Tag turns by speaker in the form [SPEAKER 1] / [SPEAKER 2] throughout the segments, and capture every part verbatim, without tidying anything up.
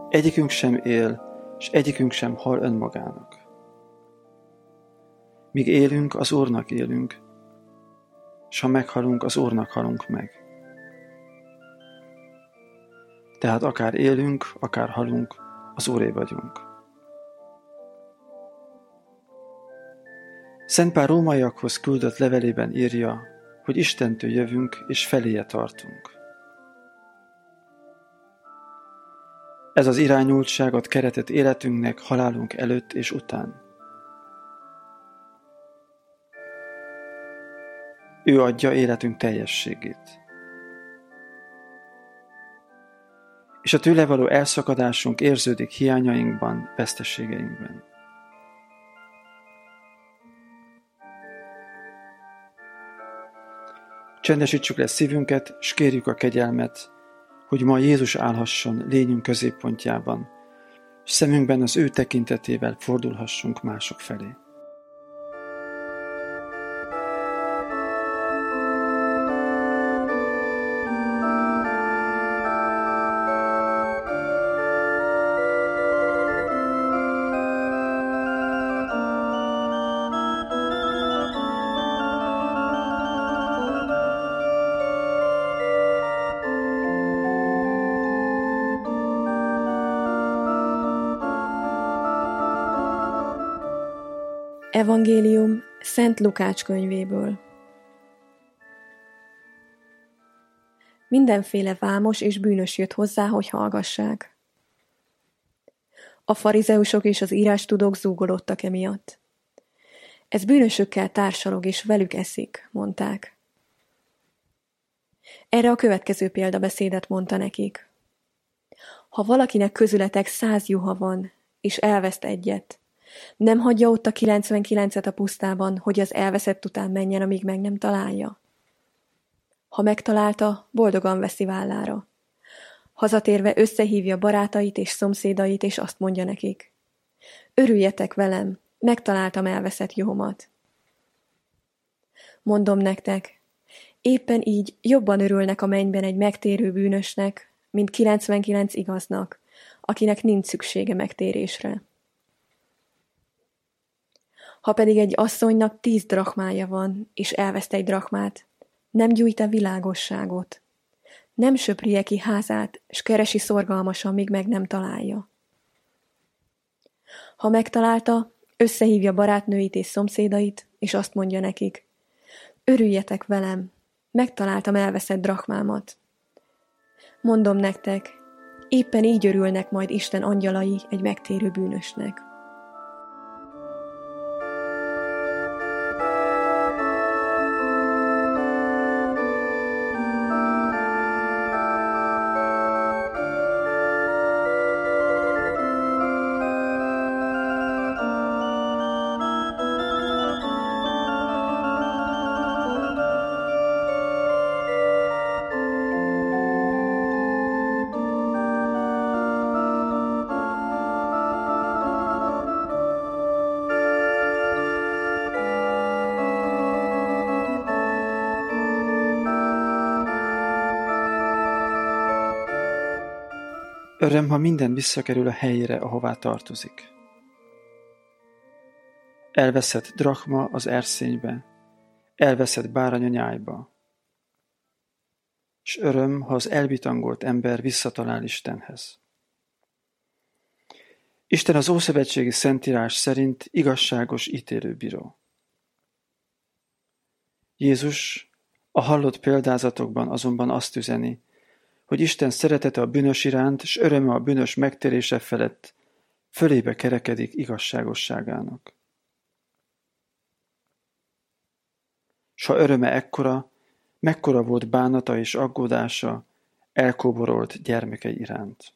[SPEAKER 1] Egyikünk sem él, és egyikünk sem hal önmagának. Míg élünk, az Úrnak élünk, s ha meghalunk, az Úrnak halunk meg. Tehát akár élünk, akár halunk, az Úré vagyunk. Szent Pál rómaiakhoz küldött levelében írja, hogy Istentől jövünk, és feléje tartunk. Ez az irányultságot keretett életünknek halálunk előtt és után. Ő adja életünk teljességét. És a tőle való elszakadásunk érződik hiányainkban, veszteségeinkben. Csendesítsük le szívünket, s kérjük a kegyelmet, hogy ma Jézus állhasson lényünk középpontjában, és szemünkben az ő tekintetével fordulhassunk mások felé.
[SPEAKER 2] Evangélium Szent Lukács könyvéből. Mindenféle vámos és bűnös jött hozzá, hogy hallgassák. A farizeusok és az írástudók zúgolódtak emiatt. Ez bűnösökkel társalog és velük eszik, mondták. Erre a következő példabeszédet mondta nekik. Ha valakinek közületek száz juha van, és elveszt egyet, nem hagyja ott a kilencvenkilencet a pusztában, hogy az elveszett után menjen, amíg meg nem találja. Ha megtalálta, boldogan veszi vállára. Hazatérve összehívja barátait és szomszédait, és azt mondja nekik. Örüljetek velem, megtaláltam elveszett juhomat. Mondom nektek, éppen így jobban örülnek a mennyben egy megtérő bűnösnek, mint kilencvenkilenc igaznak, akinek nincs szüksége megtérésre. Ha pedig egy asszonynak tíz drachmája van, és elveszt egy drachmát, nem gyújt-e világosságot? Nem söpri-e ki házát, s keresi szorgalmasan, míg meg nem találja? Ha megtalálta, összehívja barátnőit és szomszédait, és azt mondja nekik, örüljetek velem, megtaláltam elveszett drachmámat. Mondom nektek, éppen így örülnek majd Isten angyalai egy megtérő bűnösnek.
[SPEAKER 1] Öröm, ha minden visszakerül a helyére, ahová tartozik. Elveszett drachma az erszénybe, elveszett bárány a nyájba. S öröm, ha az elbitangolt ember visszatalál Istenhez. Isten az ószövetségi szentírás szerint igazságos ítélőbíró. Jézus a hallott példázatokban azonban azt üzeni, hogy Isten szeretete a bűnös iránt, s öröme a bűnös megtérése felett fölébe kerekedik igazságosságának. S ha öröme ekkora, mekkora volt bánata és aggódása elkóborolt gyermekei iránt.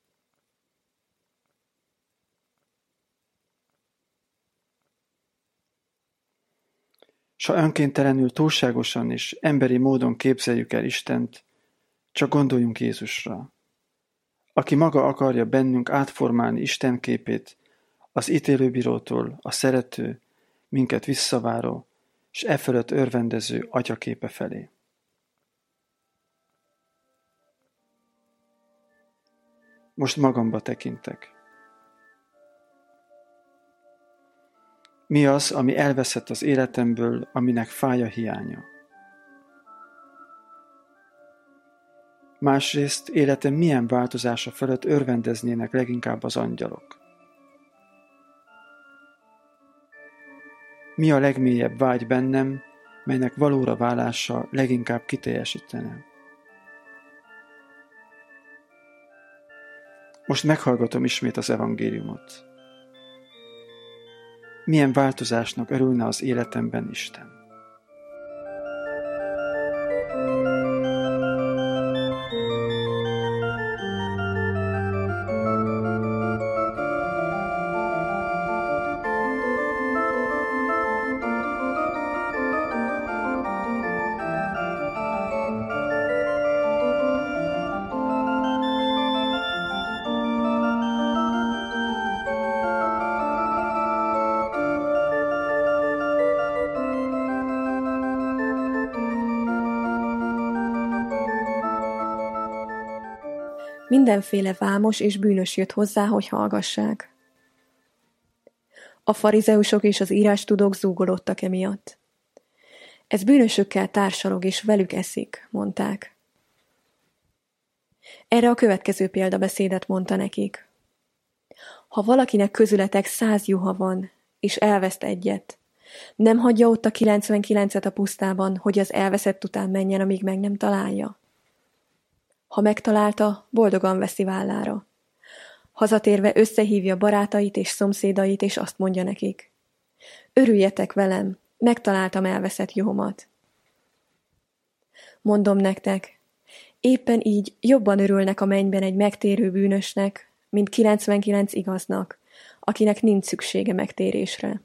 [SPEAKER 1] S ha önkéntelenül túlságosan is emberi módon képzeljük el Istent, csak gondoljunk Jézusra, aki maga akarja bennünk átformálni Isten képét az ítélőbírótól a szerető, minket visszaváró, s e fölött örvendező atyaképe felé. Most magamba tekintek. Mi az, ami elveszett az életemből, aminek fáj a hiánya? Másrészt életem milyen változása felett örvendeznének leginkább az angyalok? Mi a legmélyebb vágy bennem, melynek valóra válása leginkább kiteljesítene? Most meghallgatom ismét az evangéliumot. Milyen változásnak örülne az életemben Isten?
[SPEAKER 2] Mindenféle vámos és bűnös jött hozzá, hogy hallgassák. A farizeusok és az írástudók zúgolódtak emiatt. Ez bűnösökkel társalog és velük eszik, mondták. Erre a következő példabeszédet mondta nekik. Ha valakinek közületek száz juha van, és elveszt egyet, nem hagyja ott a kilencvenkilencet a pusztában, hogy az elveszett után menjen, amíg meg nem találja. Ha megtalálta, boldogan veszi vállára. Hazatérve összehívja barátait és szomszédait, és azt mondja nekik. Örüljetek velem, megtaláltam elveszett juhomat. Mondom nektek, éppen így jobban örülnek a mennyben egy megtérő bűnösnek, mint kilencvenkilenc igaznak, akinek nincs szüksége megtérésre.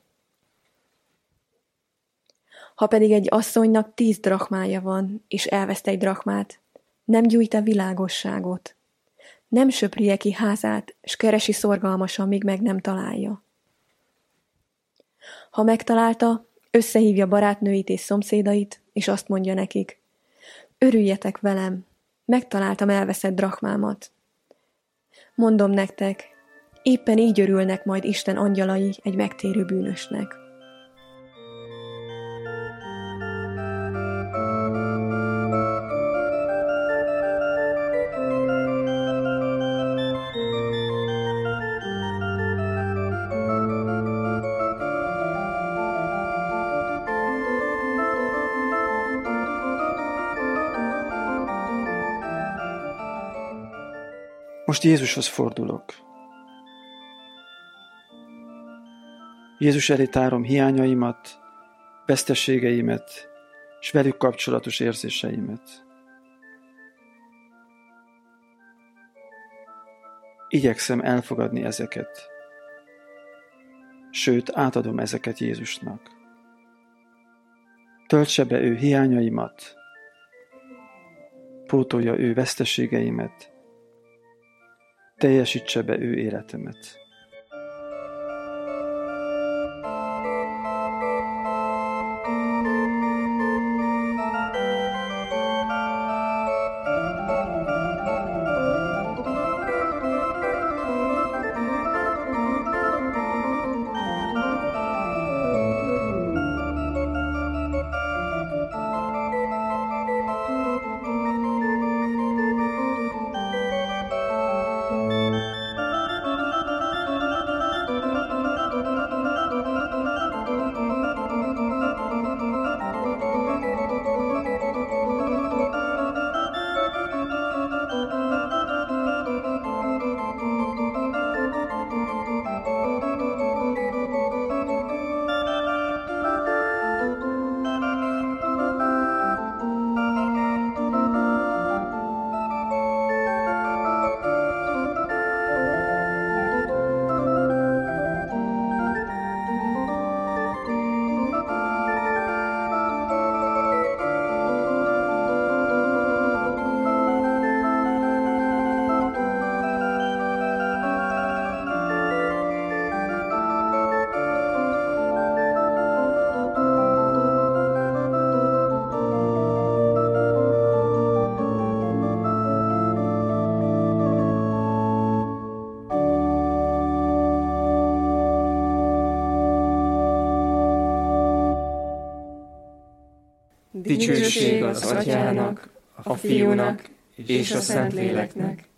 [SPEAKER 2] Ha pedig egy asszonynak tíz drachmája van, és elveszt egy drachmát, nem gyújt-e világosságot? Nem söprije ki házát, s keresi szorgalmasan, míg meg nem találja. Ha megtalálta, összehívja barátnőit és szomszédait, és azt mondja nekik, örüljetek velem, megtaláltam elveszett drachmámat. Mondom nektek, éppen így örülnek majd Isten angyalai egy megtérő bűnösnek.
[SPEAKER 1] Most Jézushoz fordulok. Jézus elé tárom hiányaimat, veszteségeimet, és velük kapcsolatos érzéseimet. Igyekszem elfogadni ezeket, sőt, átadom ezeket Jézusnak. Töltse be ő hiányaimat, pótolja ő veszteségeimet, teljesítse be ő életemet.
[SPEAKER 3] Dicsőség az Atyának, a Fiúnak és a Szentléleknek,